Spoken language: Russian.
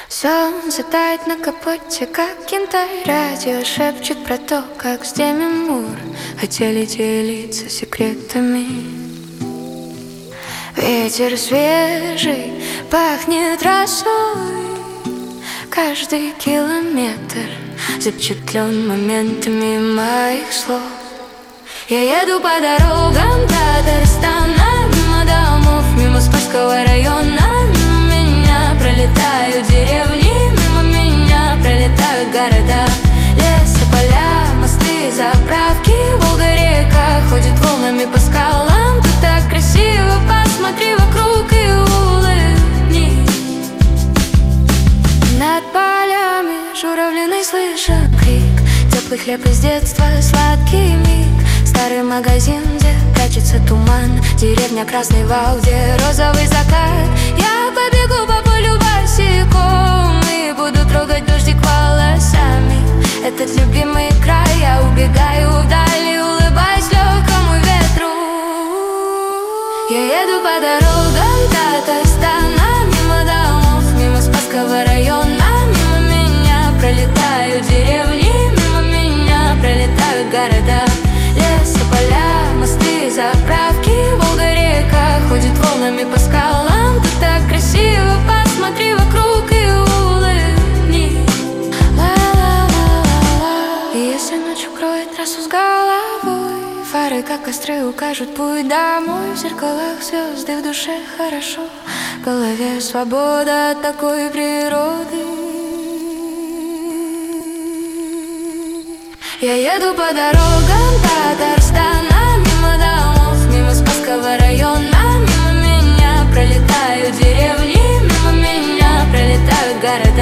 Солнце тает на капоте, как янтарь. Радио шепчет про то, как с Деми Мур хотели делиться секретами. Ветер свежий, пахнет росой. Каждый километр запечатлен моментами моих слов. Я еду по дорогам Татарстана, мимо домов, мимо Спасского района. Мимо меня пролетают деревни, мимо меня пролетают города. Леса, поля, мосты, заправки, Волга-река ходит волнами по скалам. Тут так красиво, посмотри вокруг и улыбнись. Над полями журавлиной слышен крик. Теплый хлеб из детства, сладкий миг. Старый магазин, где прячется туман. Деревня, красный вал, где розовый закат. Я побегу по полю босиком и буду трогать дождик волосами. Этот любимый край, я убегаю вдали, улыбаясь легкому ветру. Я еду по дорогам Татарстана, мимо домов, мимо Спасского района. Мимо меня пролетают деревни, мимо меня пролетают города. Леса, поля, мосты, заправки, Волга-река ходит волнами по скалам. Тут так красиво, посмотри вокруг и улыбнись. Ла-ла-ла-ла-ла. И если ночь укроет трассу с головой, фары, как костры, укажут путь домой. В зеркалах звезды, в душе хорошо, в голове свобода от такой природы. Я еду по дорогам Татарстана, мимо домов, мимо Спасского района. Мимо меня пролетают деревни, мимо меня пролетают города.